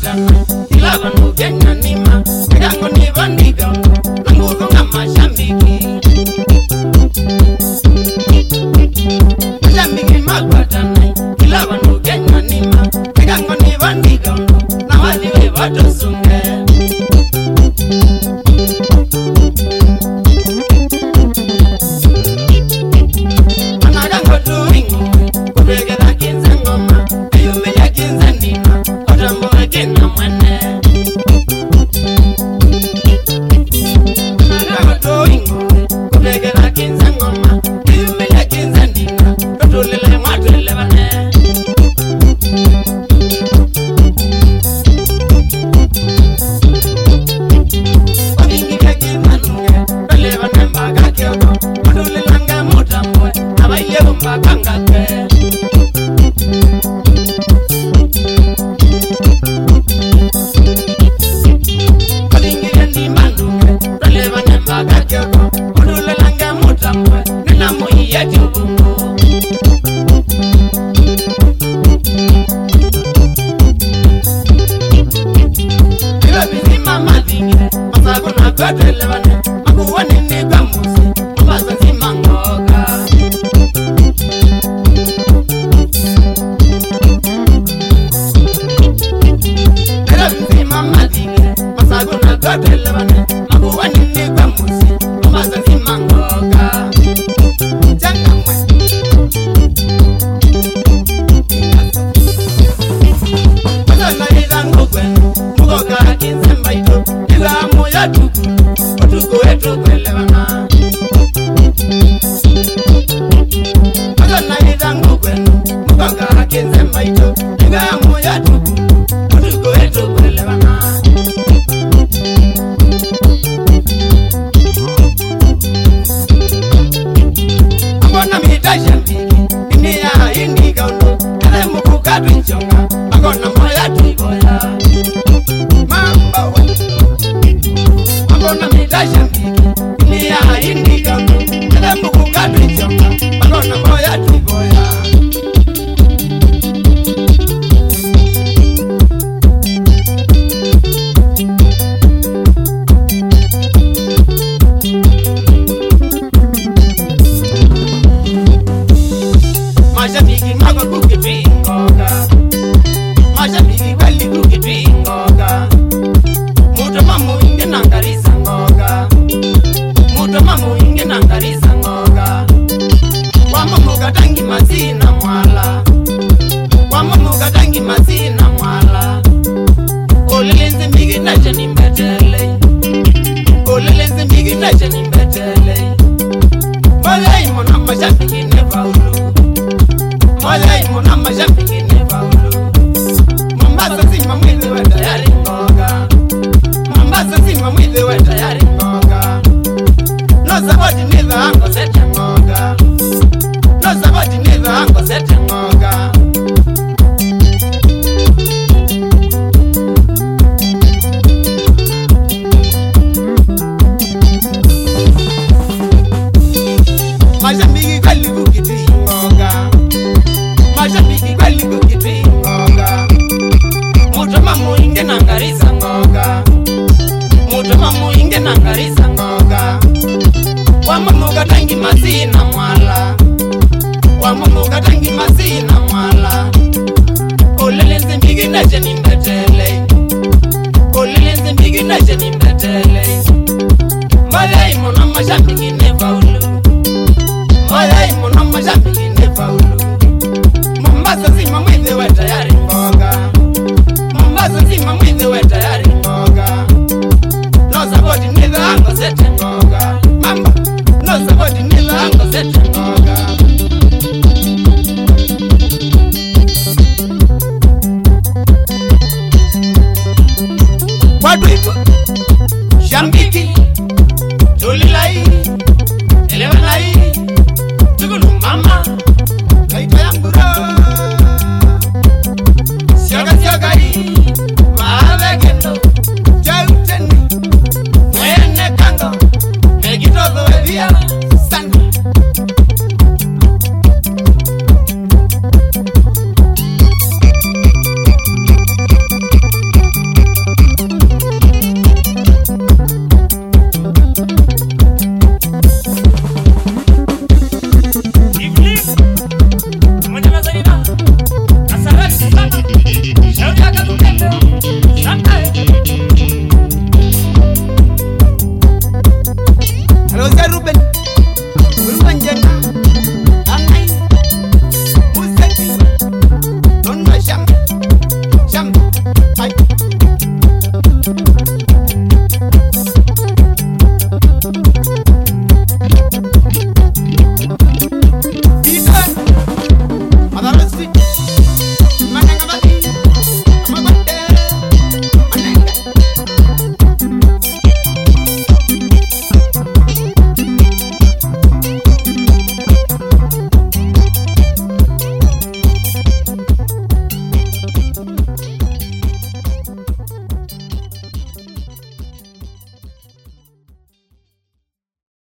magwadana ilava nugenya nima yango nivandiga nanguzo ngamashambiki mashambiki magwadana ilava nugenya nima yango nivandiga na waliwe vatosunge anagango tuingo kubegera kinze ngoma ayumelia kinze ndima otambo wekena mwene anagango tuingo kubegera kinze ngoma ayumelia kinze ndima otulile mwatulile vane wabingike kimanunge tole vane mbaga kioko otulilange mutambwe abailego mbakanga kwe wabingike ndimandunge tole vane mbaga kioko otulilange mutambwe nina muiye jubungu ilo bizima madingire masago na kwetele vane makuwa nini kwa mbuzi mbaza zima ngoga ilo bizima madingire masago na kwetele vane makuwa nini kwa mbuzi mbaza zima ngoga janga mwe masala ila ngogwe mugoga kinze mbaito ila moya tuku otuko eto kwelevana masala ila ngogwe mugoga kinze mbaito ila moya tuku otuko eto kwelevana ambona mitasha mbiki inia indiga uno ale mukuka twinchonga agona moya tuiboya mambo ambona mitasha mbiki inia indiga uno ale mukuka twinchonga agona moya tuiboya mashabiki mago kukipingoga mashabiki kweli kukipingoga muto mamu inge nangarisa ngoga muto mamu inge nangarisa ngoga wamamu katangi mazina mwala wamamu katangi mazina mwala olelenze mbigi nache nimbetele olelenze mbigi nache nimbetele mola imo na mashabiki nevaulu mola imo na mashabiki nevaulu Mombasa zima mwili we tayari ngoga Mombasa zima mwili we tayari ngoga no saboti nitha ango sete ngoga no saboti nitha ango sete ngoga mashabiki kweli kukipingoga mashabiki kweli kukipingoga muto mamu inge nangarisa ngoga muto mamu inge nangarisa ngoga wamamu katangi mazina mwala wamamu katangi mazina mwala olelenze mbigi nache nimbetele olelenze mbigi nache nimbetele mola imo na mashabiki nevaulu mola imo na mashabiki nevaulu Mombasa zima mwili we tayari ngoga Mombasa zima mwili we tayari ngoga no saboti nitha ango sete ngoga mamba no saboti nitha ango sete ngoga watu ipo